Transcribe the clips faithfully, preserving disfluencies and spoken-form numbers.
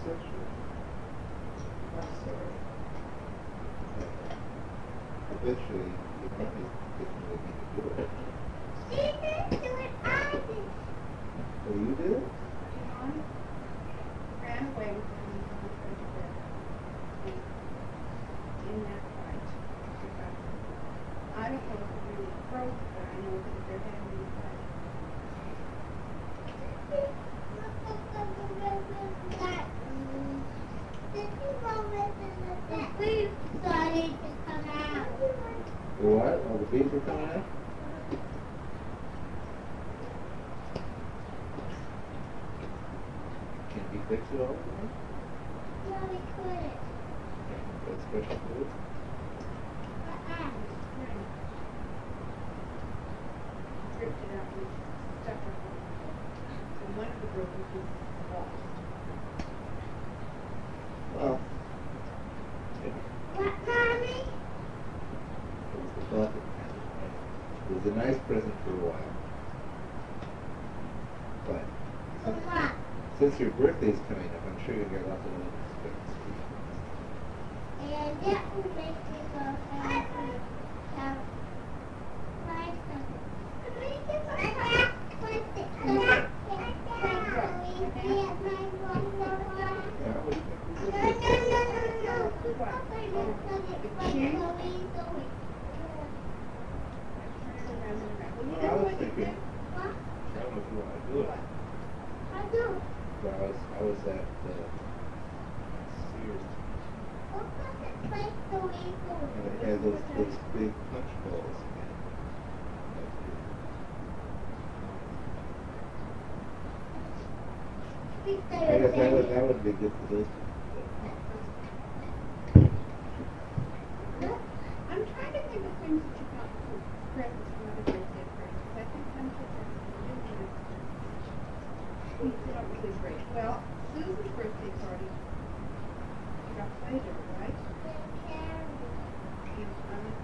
sexual? I'm sorry. Eventually, your mommy didn't really need to do it. She didn't do it, I did. Oh, you did? John ran away with him and was going to bed. In that fight, she got hurt. I don't know if it really broke, but I know that they're having a fight. Please started to come out. The what? Oh, the bees are coming out? Can you fix it all? No, we couldn't. That's special food? Uh-uh. Ripped it out and stuck it on. So one of the broken pieces lost. Well, What, Mommy? it was the bucket. It was a nice present for a while. But For what? since your birthday's coming up, I'm sure you'll get lots of other presents. And that will make me go happy. Have five seconds. Well, I was thinking, I don't know if you want to do it, I do. but I was, I was at uh, Sears, and they had those, those big punch bowls. I guess that would, that would be good for those people. I'm trying to think of things that you got for presents for Mother's Birthday presents. I think some kids are really nice. Things that are really great. Well, Susan's birthday party, she got Play-Doh, right? And I'm not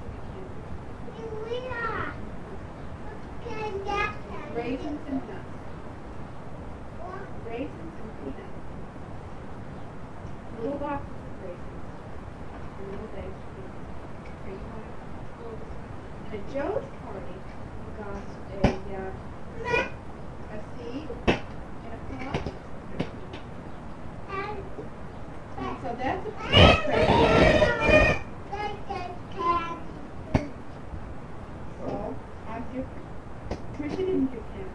thinking raisins and nuts. Raisins and peanuts. Little boxes of raisins. And little bags of peanuts. Are you want it? And at Joe's party, we got a, uh, a seed and a pot. And so that's a present. So I give, Tricia didn't give candy.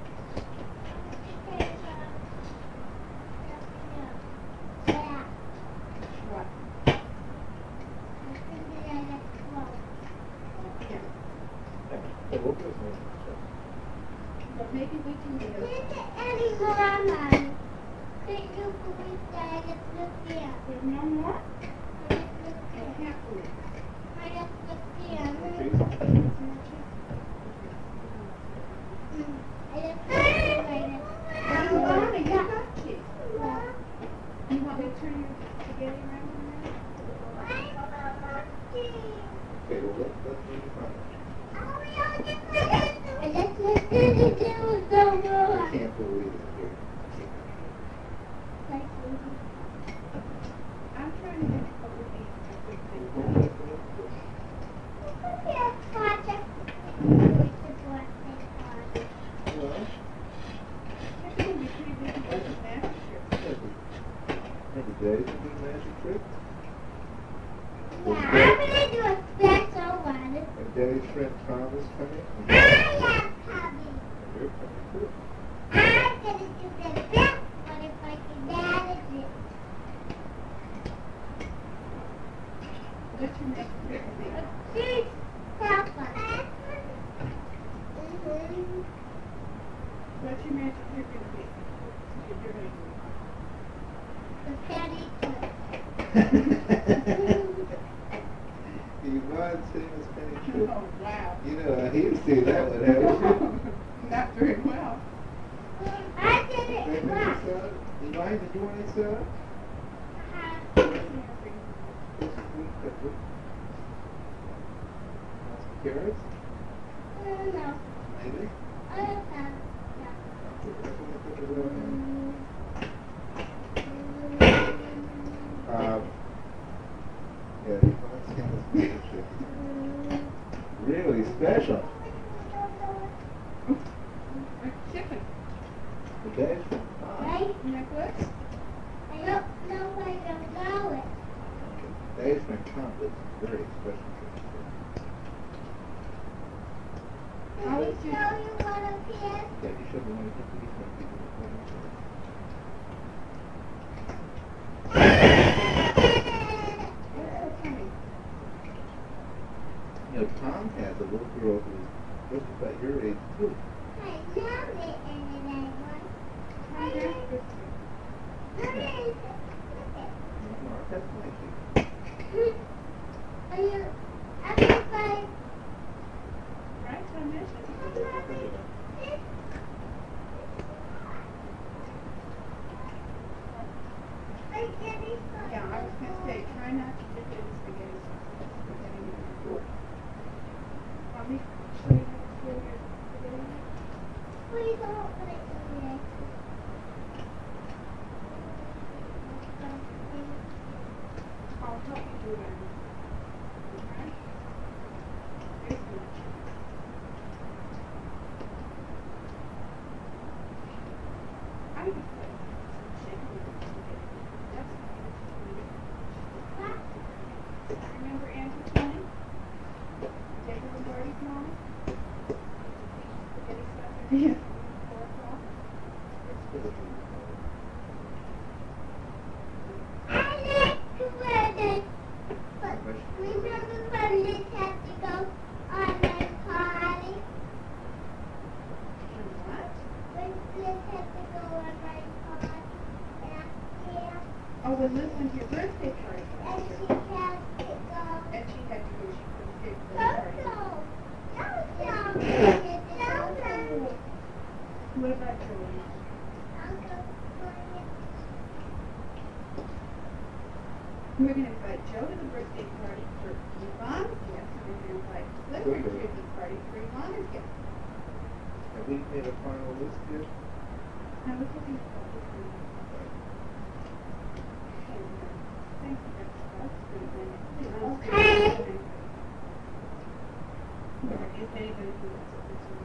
What? Yeah. Hey, what was it? But maybe we can get a, there's no more? I can't believe it. Donna, you got cheese. You want me to turn your spaghetti around in there? Okay, well, let's, let's move on. I just listened to you so I good. can't believe it here. I'm trying to think what would be a good thing. Well, It's gonna be pretty big for the magic trip. maybe Daddy can do a magic trick? Yeah, I'm gonna do a special one. And Daddy's friend Tom is coming? I am coming. And you're coming too? I'm gonna do the best one if I can manage it. What's your next trick be? Please help us. Mhm. What's your magic trick gonna be? If you're gonna The penny trick. Yvonne seen this penny do trick. it? Oh, wow. You know, he's seen that one, haven't you? Not very well. I did it Remember you once. saw it? Yvonne, did you want to saw it? Uh, This is sweet pepper. Want some carrots? no. Maybe? I don't have. Okay, that's what I put it on there. Mm. necklace? I don't know where to go it. That is my Tom. That's very special. Did I'll he let you- show you one of his? Yeah, you should have wanted to do something. What's so funny? You know, Tom has a little girl who's just about your age too. I love it in the night one. Tom has birthday. Look at it. Look Mark, that's nice. at it. Are you everybody? Right, Tom has birthday. Yeah, I was gonna say, try not to dip it in spaghetti sauce. Spaghetti in the floor. Want me to show you how to pour your spaghetti in? Please don't put it in there. I'll help you do it. Okay? Here's the chicken. I just put some chicken in the spaghetti. That's fine. Remember Auntie Tony? David Lombardi's mom? Spaghetti stuff in the four o'clock. I like to wear this. But remember when Liz had to go on my party? And what? When Liz had to go on my party last year. Oh, when Liz went to your birthday party And last she year. had to go. And she had to go, she couldn't get to the No, party. no. No, no. No, no. What about Joey? Uncle Brian. We're gonna invite Joe to the birthday party for Yvonne's guest, and we're gonna invite Cliff to the tribute party for Yvonne's guest. Have we made a final list yet? Now, look at these photos. Thanks for that stuff. Okay. If anybody who wants to listen.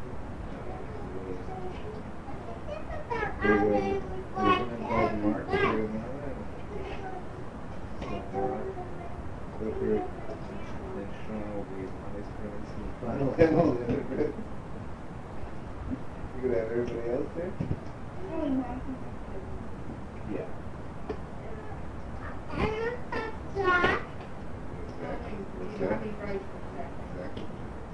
Think about We're our going name to was like involve Mark that. here now. Clifford and Sean will be my experience in the final level. You gonna have everybody else there? Oh, no, I think that's good. Yeah. And a Josh. Exactly. You'll Exactly. be right for that. Exactly.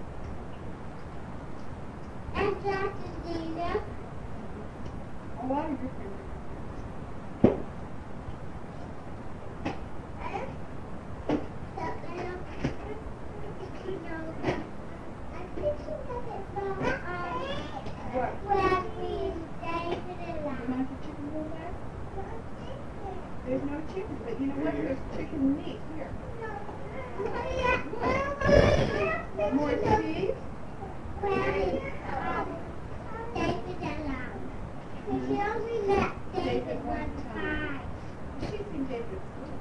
And Josh and Dina. A lot of your friends And the little, you know, I think she got it from, um, What? when we David and You I. want the chicken roll back? There's no chicken, but you know what? There's chicken meat here. More cheese? Well, um, David and I. She only met David one time. She's in David's school.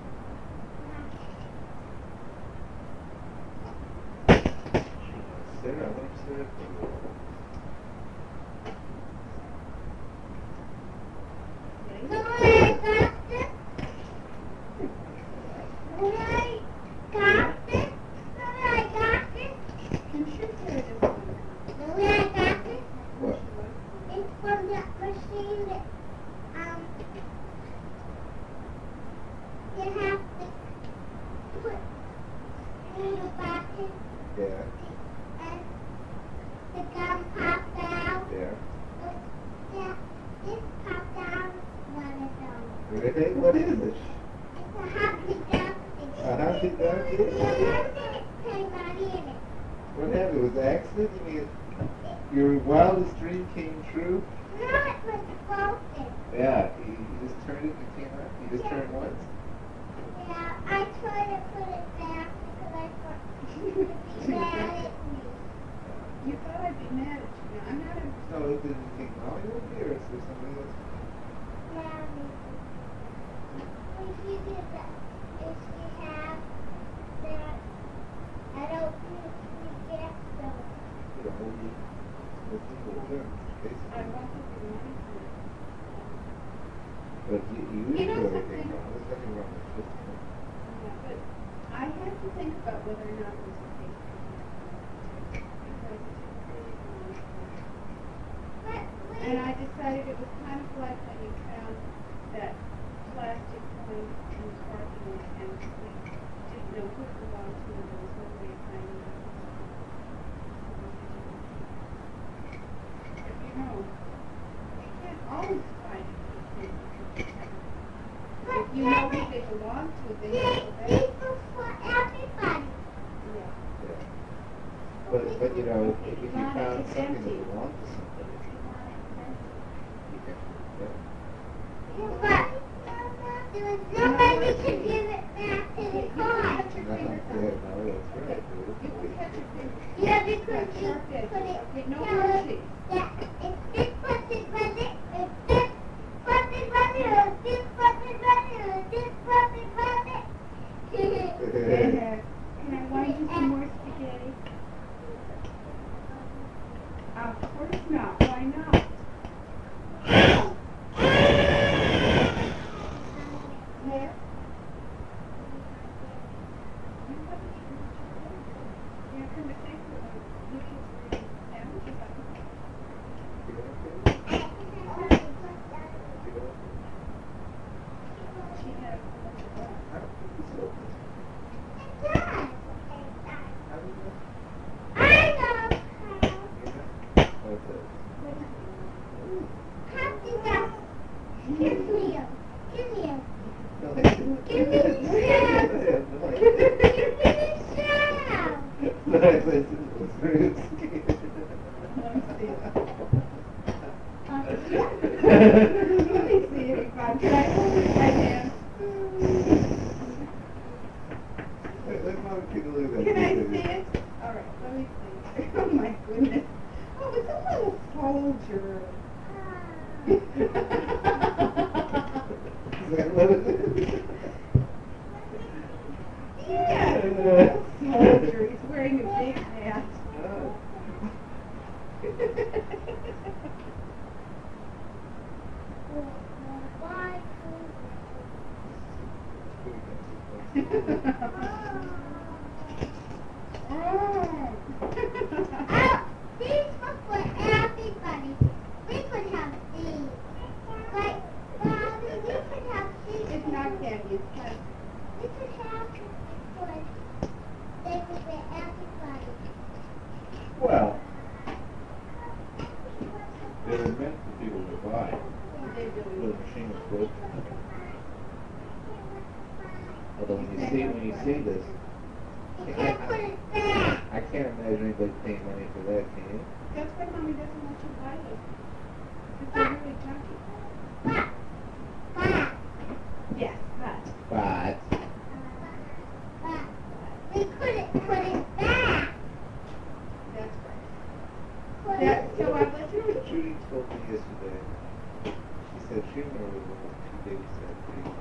Sarah, I want Sarah to So when I got this, when I got this, so when I got this, Can she carry this one? so when I got this, What? it's from that machine that, um, you have to put in the bucket Yeah. and the gum popped out. Yeah. But, yeah, this popped out one of those. Really? What is it? It's a Humpty Dumpty. A Humpty Dumpty? It came out in it. What happened? Was it an accident? You mean your wildest dream came true? No, it was broken. Yeah. You, you just turned it and it came out? You just Yeah. turned once? Yeah, I tried to put it back because I thought you would be mad at me. You thought I'd be mad at you. Now, I'm not a... No, it didn't think, oh, you're here. Is there somebody else? Yeah, maybe. If you did that, if you have that, I don't think we get those. You know, maybe. Let's see what we're doing. Okay, so- I want to be nice. But you, you You know didn't do anything something? wrong. There's nothing wrong with this. Yeah, but I had to think about whether or not it was okay to take it. Because it took really long. But And I wait, decided it was kind of like when you found that plastic coin in the parking lot and we didn't know who it belonged to and there was no way of finding out. But you know, you can't always find it for things that you have. If you know who they belong to, then you there's go back. people for everybody. Yeah. Yeah. But, but you know, if you Lana, found it's something empty. that belonged to somebody, you can, yeah. But there was nobody to give it back to the car. Catch your No, fingers yeah, on it. no, that's right. Okay. You will catch your fingers. Yeah, because you Sharp put edges. it. Okay, no Yeah, mercy. that if this person was it, if this person was it, or if this person was it, or if this person was it. Yeah. Can I want you some more spaghetti? Of course not. Why not? There. You have a treat. You're going to take the Lucas Green sandwiches up. You know, okay? You know, She had a bunch of that. I don't think it's open. It does. How do you know? I know You know? What's that? how. How do that? Give me a. Give me a. No, I didn't. Give me a No, I Give me didn't. a sound. No, I listened. It was very scared. Let me see it. Let me see it, Bob. Can I hold it in my hand? Let, let Mom take a look at that. Can I picture. see it? All right, let me see. Oh my goodness. Oh, it's a little soldier. Is that what it is? Yes, it's a little soldier. He's wearing a big hat. Oh. Why? Oh, these were for everybody. We could have these. Like, Mommy, we could have these. It's not candy, it's plastic. We could have for, they were for everybody. Well, they were meant for people to buy. They The really machine was broken. Although when you see when you see this, You can't put it back. I can't imagine anybody paying money for that, can you? That's why Mommy doesn't want you to buy them. Because they're really junky. But, but, Yes, but. But but, we couldn't put it back. That's right. Put That, it- so I let you know. Judy told me yesterday. She said she remembered when she babysat me.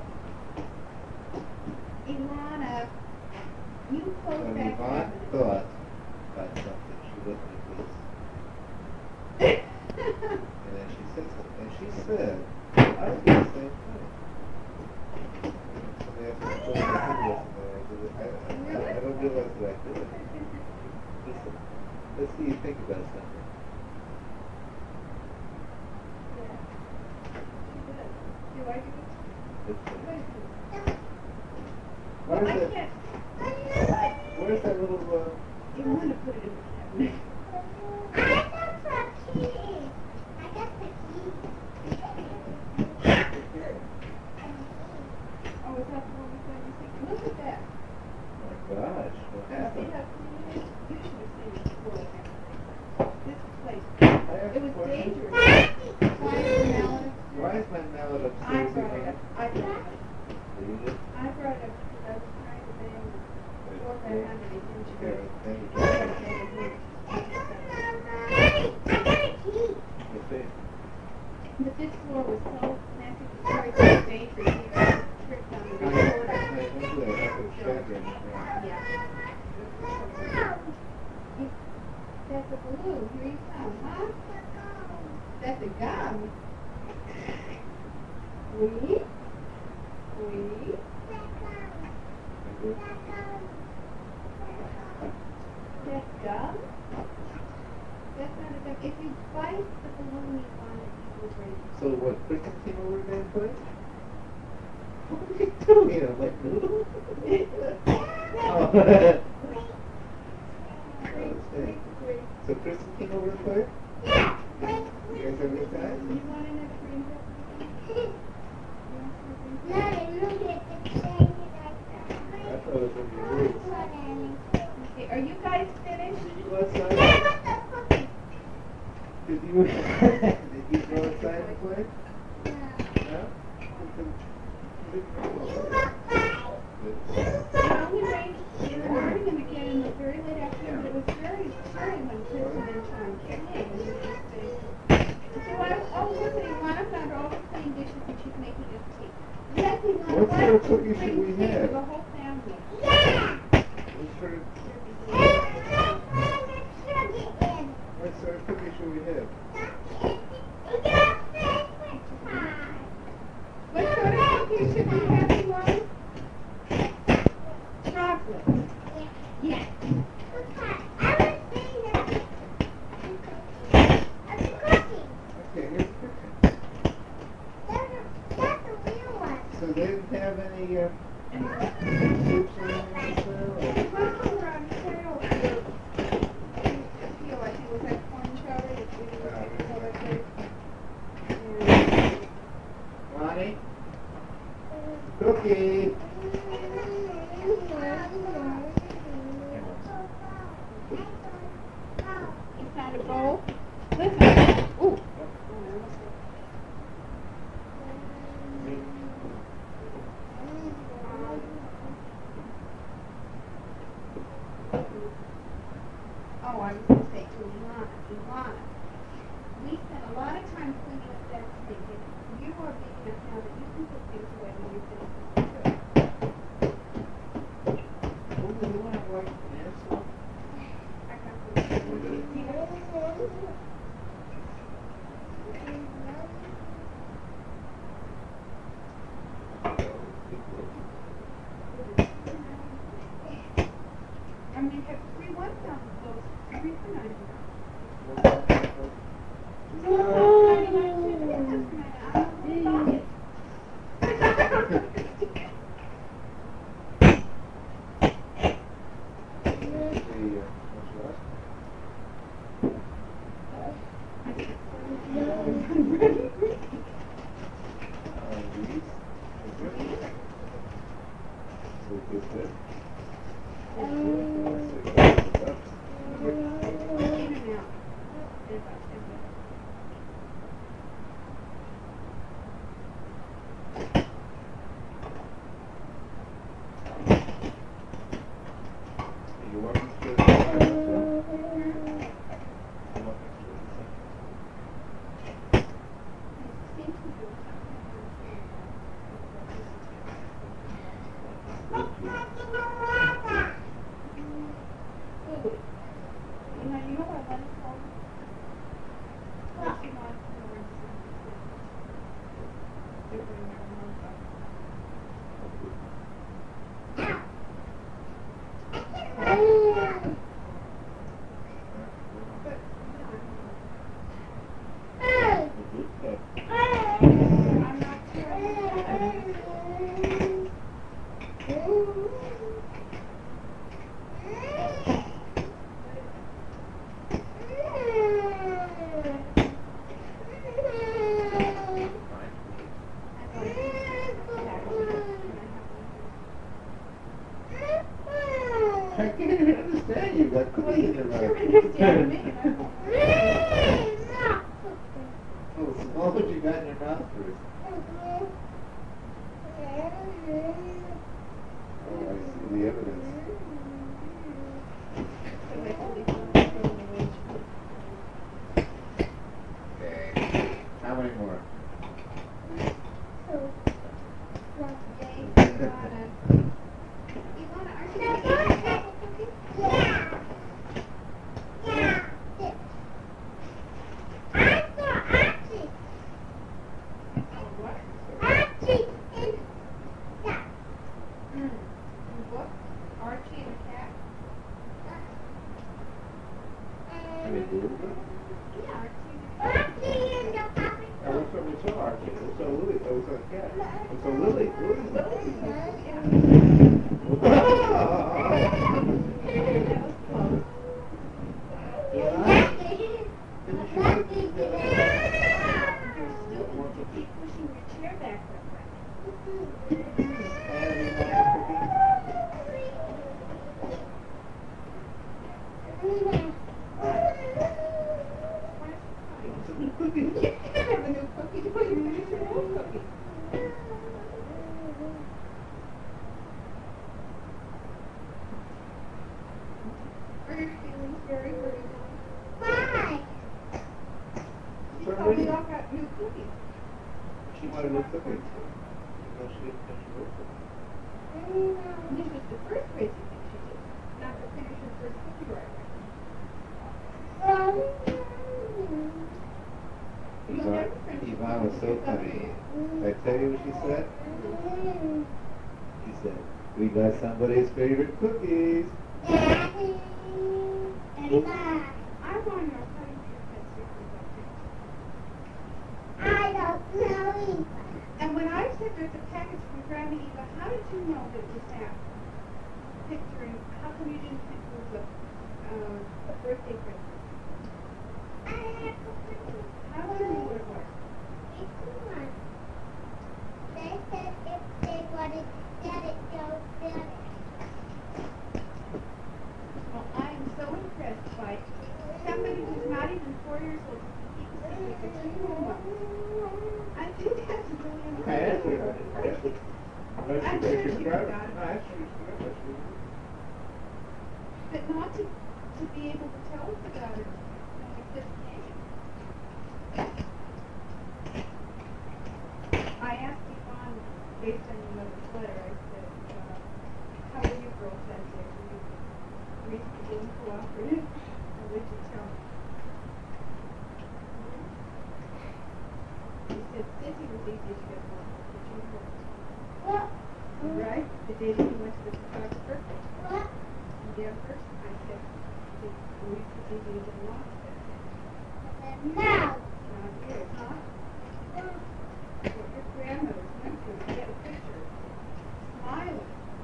Ilana, you close When that Yvonne cabinet. thought about something, she looked at this. And then she said something. And she said, I would do the same thing. Somebody asked me to put my head with something. I did it. I, I, I don't realize that I did it. Listen, let's see you think about something. Yeah. She did. Do I do it? It's, What uh, is it? Where's I that? can't. Where's that little? Uh, You want to put it in the cabinet. I got the key. I got the key. Oh, is that the one we're going to see? Look at that. oh my gosh, what See happened? how clean it is? You should have seen it before. This place. I have It was a question. dangerous. Why is the mallet upstairs? Why is my mallet I upstairs brought it again? up. I brought it up. Did you just? I brought it up because I was trying to bang before I had it into Yeah, it. thank you. Daddy, I got a key. Let's see. But this floor was so nasty, it was very, very dangerous. You got tripped on the I recorder. I went to that echo check and, uh, Yeah. That's a balloon. Here you come, huh? That's a gum. Well, Wait. Wait. That gum? That's not a gum. If you bite the balloon you want it, you will break it. So what, Kristen came over there and played? What are you doing? I'm like, noodle? Oh. Okay. So Kristen came over and played? Yeah. You guys have a good time? You want another green pepper? No, look at the thing like I that. thought it was going to be rude. Okay, are you guys finished? Did you go outside? Did you, did you go outside and play? No? It only rained in the morning and again in the very late afternoon, but it was very chilly when Kristen and Sean came in. And we just stayed. So I was, oh, listen, Ivana found all the clean dishes and she's making us tea. Yes, Ivana, What sort of cookies bring should we tea have? for the whole family. What sort of, what sort of cookies should we have? What sort of cookies should we have, Ivana? Chocolate. Yes. Okay, here's the cookies. So they didn't have any, uh, soups or anything there? Or? Welcome around cereal. Feel like it was that corn chowder that we were making the other day. And Ronnie? Cookie! you found a bowl. Listen. Ooh. Oh, I was going to say to Ilana, Ilana, we spent a lot of time cleaning up that sink, and you are big enough now that you can put things away when you finish with the food. Oh, you want to like this? I got some. You know, I mean, have three one thousand clothes, three for ninety dollars. No, ninety-nine too. Yes, ninety-nine. I can't even understand you. Got Well, cookies you in your sure mouth. understand me, and I don't. Oh, so what would you got in your mouth first? Oh, I see the evidence. Okay. How many more? Yeah. Yeah. looks like a cat. Looks like Lily. Lily. She wanted new cookies. No, she didn't finish her work. This was the first crazy thing she did. Not to finish her first cookie right Yvonne, Yvonne was so funny. Did I tell you what she said? She said, we got somebody's favorite cookies. Daddy. And Mom. I want to know how you get that secret about things. I don't know either. And when I said there's a package from Grandma Eva, how did you know that it was that picture? And how come you didn't think it was a, uh, a birthday present? I have to put it. How did you know what it was? It's one. They said if they wanted to get it, they'll get it. Well, I am so impressed by somebody who's not even four years old who can keep a secret for two months. I think that's really I impressive. asked her. I asked her. I I'm asked her sure if she she forgot. forgot it. I asked her if she forgot what she was. But not to, to be able to tell us about it when we just came. I asked Yvonne, based on your mother's letter, I said, uh, how were you girls that day? Were you reasonable and cooperative? Or would you tell me? She said, Sissy was easy to get along with, but you were. What? Right? The day that you went to the photographer? What? And there first, I said, did Louise was easy to get along with? No. Not here, huh? What your grandmother's went through to get a picture. Smiling.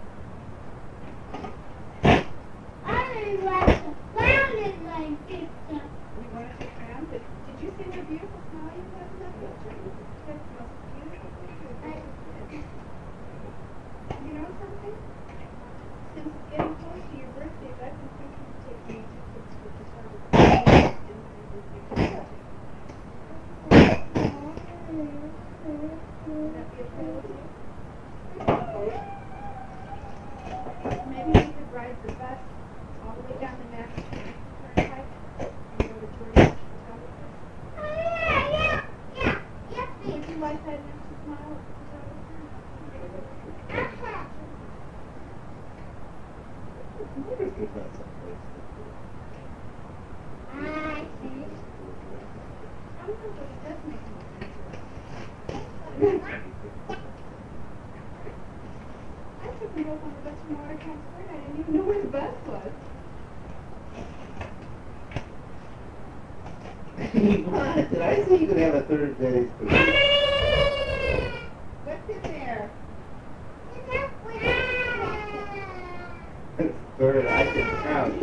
I didn't like the clown in my picture. You wanted to crown, but did you see the beautiful smile you have in that picture? That's the most beautiful picture I've ever seen. You know something? Since it's getting close to your birthday, I've been thinking of taking you to trips with the photographer. Would that be okay with you? Maybe we could ride the bus all the way down the National Turnpike and go to Jordan's photographer. Oh, yeah, yeah, yeah, yes, Would please. you like that next smile at the photographer? Uh-huh. I wonder if there's not someplace I see. I don't know, but it does make me think. I took me up on the bus from Watertown Square and I didn't even know where the bus was. What? Did I say you could have a third day? What's in there? Third, I can count.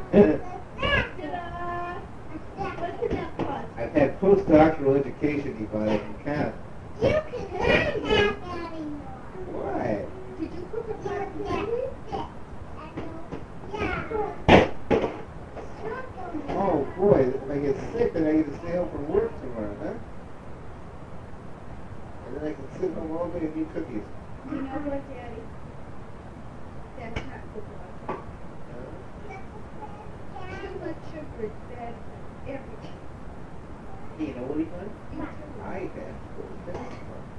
Ta-da! What's in that bus? I've had postdoctoral education, Yvonne. I can count. You can have that anymore. Why? Did you cook a Yeah. pie? Yeah. Oh boy, if I get sick, then I get to stay home from work tomorrow, huh? And then I can sit home all day and eat cookies. You know what, Daddy? That's not good for us. Too much sugar is bad for everything. You know what, Yvonne? You too. I have to go to bed.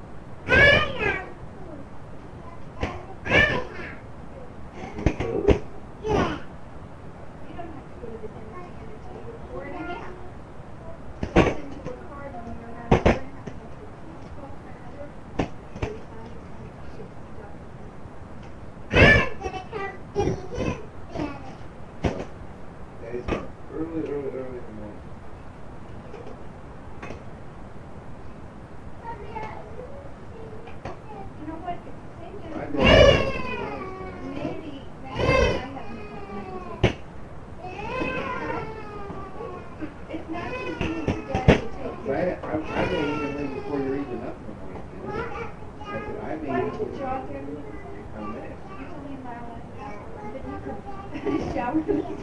You do? Yeah. You don't have to go to the dentist again until you're four and a half. Goes into a card when you're around four and a half. Twelve another thirty-five, sixty dollars. I'm gonna come to him, Daddy. Daddy's up early, early, early in the morning. me. Why don't you jog down to the center? How many? It's only a mile and a half. And then you could shower in the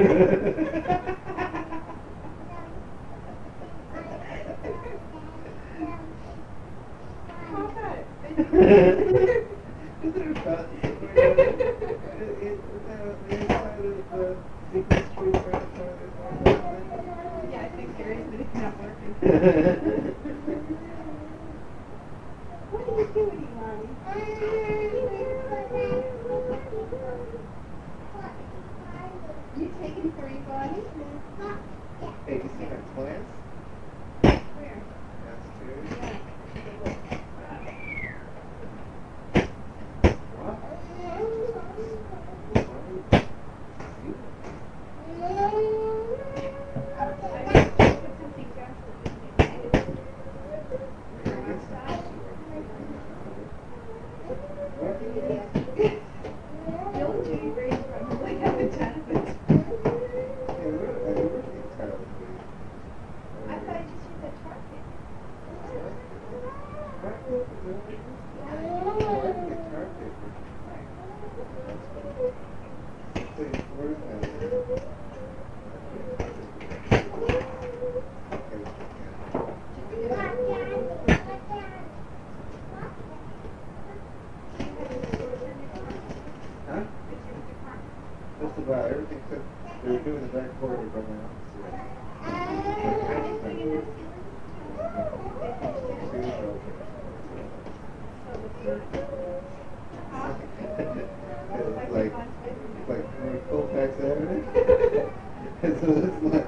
How about it? Isn't it fun? It- it- the inside of the Beacon Street right in front of this one. Yeah, I think there is, but it's not working. What are you doing, Mommy? You taking for your body? Hey, you see my plants? Where? Downstairs. Yeah. What? I just put something down for you. Bill and Judy Gray's probably haven't done it, but I thought I just used that target. Huh? Just about everything except they were doing the back corridor by my It's like, it's like we're Colfax Avenue. And so it's like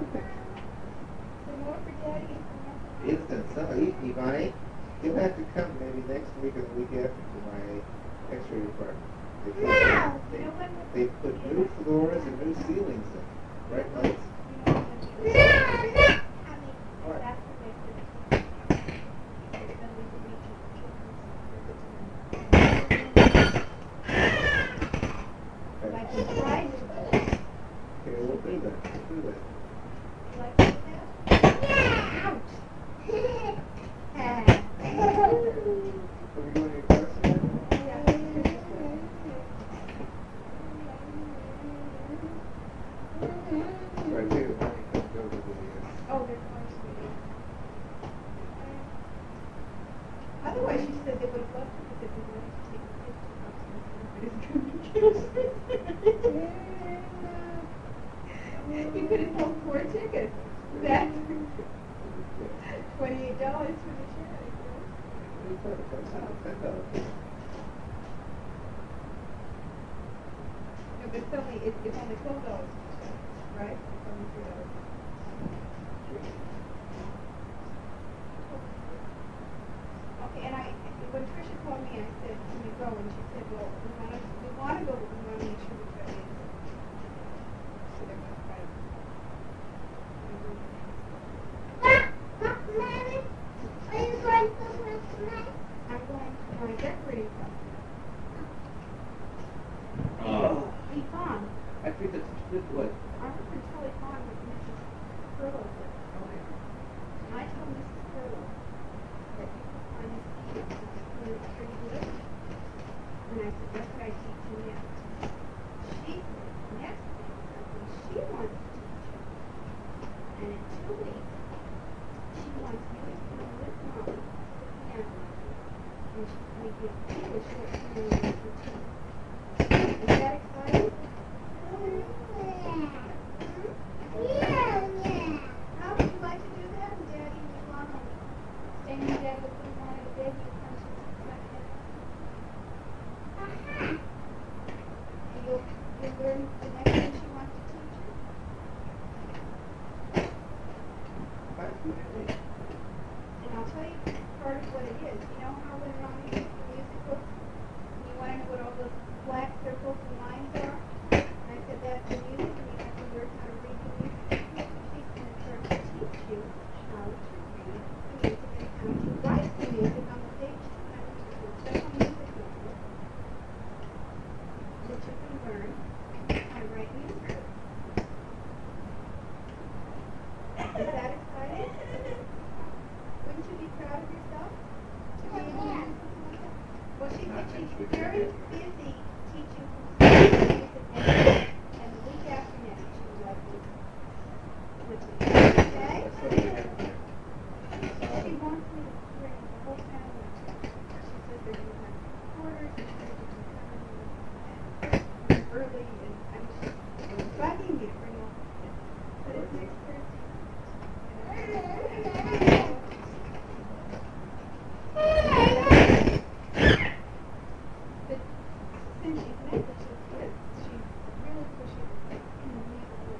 instant summer. Ivani, you'll have to come maybe next week or the week after to my X-ray department. They put, they, they put new floors and new ceilings in. Bright lights. What? Like a bride. Okay, we'll do that. We'll do that. Like that? Ouch. Are we going to your class again? Right here, the money comes over the, uh, Oh, they're going to be. Otherwise, she said they would have loved it if they would have taken fifty bucks. You could have sold four tickets. That twenty-eight dollars for the charity. ten dollars. No, but it's only it's, it's only twelve dollars, right? It's only three dollars. Okay, and I when Tricia called me, I said, "Can we go?" And she said, "Well, we want to we want to go, but we want to make sure we've got it." So they're going to try to. I'm going to my decorating club. Oh. Hey, Tom, I think that's good wood. I was in Tully Farm with Missus Furlow. And I told Missus Furlow that you could find a seat that's really pretty good. And I said, that's what I teach you next. She said, next thing, something she wants to teach you. And in two weeks, she wants you to come with Mom to the piano. And she, we give you a short piano lesson too. Is that exciting? How would you like to do that? And Daddy, you want to stay in bed with them on a bed you come to like that? And you'll, you'll learn the next thing she wants to teach you? And I'll tell you part of what it is. You know how when Mommy gets the music books, and you want to know what all those black circles and lines are? And I said, that's the music, and you have to learn how to read the music. not next She's week. very busy teaching from music and and the week after next she would like to with me. Okay? That's what we have there. She wants me to bring the whole family. She said they're going to have quarters and they're going to come in early and I'm just bugging me to bring all the kids. But it's next Thursday. But since she's met the two kids, she's really pushing me a little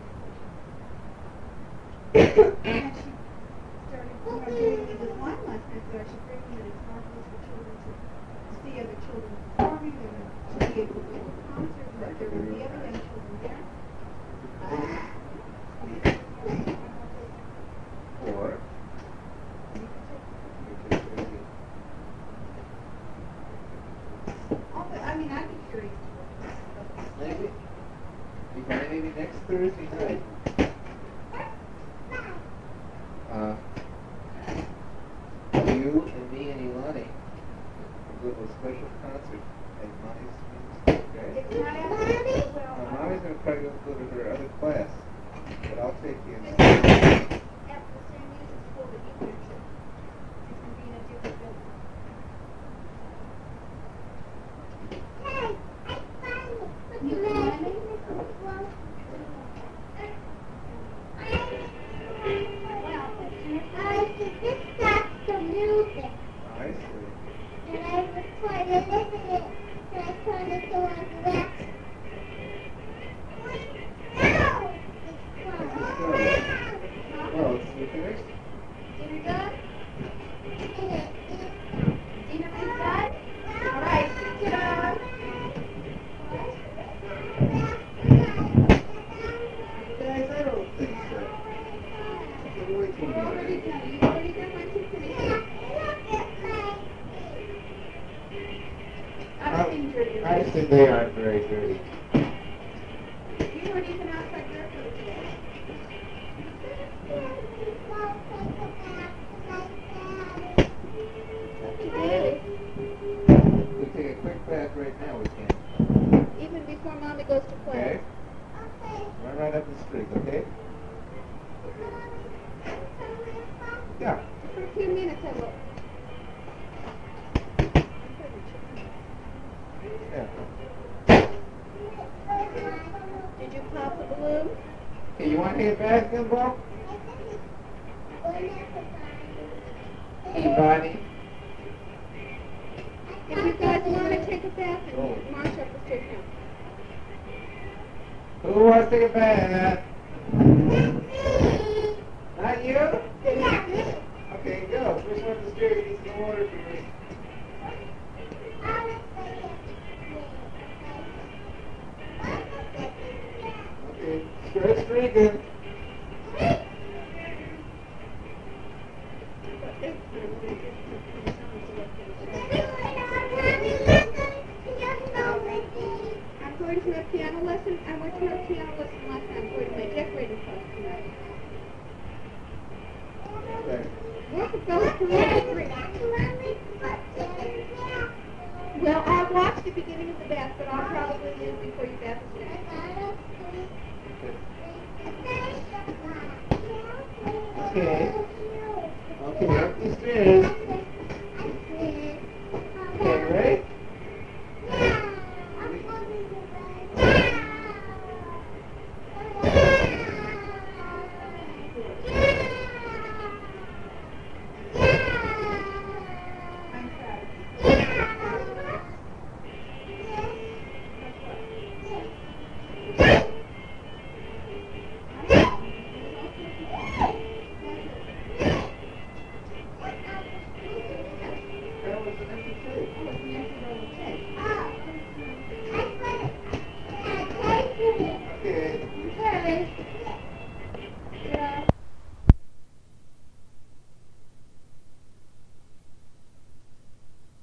pushing. And she started, you know, doing me this one lesson. I said I should bring them, and it's marvelous for children to see other children performing, and to be able to do a concert, but there will be other young children there. Or you take Thursday. Oh, but, I mean, I'd be curious to look. Maybe. You can maybe next Thursday night. Uh, you and me and Ilani will go to a special concert at Mommy's music, okay? It's not as well. Uh, Mommy's going to try to go go to her other class, but I'll take you. It's not at the same music school that you went to. It's going to be in a different building. Hey, I found it. Look You at found that. it? Well, I said, this stops the music. I see. And I was trying to listen to it. And I turned it to one left. No! It's Well, it's you finished? Dinner done? fine. Dinner is done? All right, sit down. You guys are old. Think so. Okay, wait till You already we done. You already done my two I've seen dirty. I think they are very dirty. You weren't even outside barefoot today. Really? We take a quick bath right now, we can. Even before Mommy goes to Okay? play. Run right up the street, okay? Yeah. For a few minutes I will. Yeah. Did you pop the balloon? Hey, you want to take a bath, Gumball? Hey, Bonnie. If you guys want to take a bath, Oh. and march up the stairs now. Who wants to take a bath? Not you? Okay, go. First one up the stairs needs some water first. Okay, stretch drinking. I'm going to a piano lesson. I went to a piano lesson last time. I'm going to my decorating class tonight. Okay. Rockefeller Parade. Well, I'll watch the beginning of the bath, but I'll probably leave before you bath as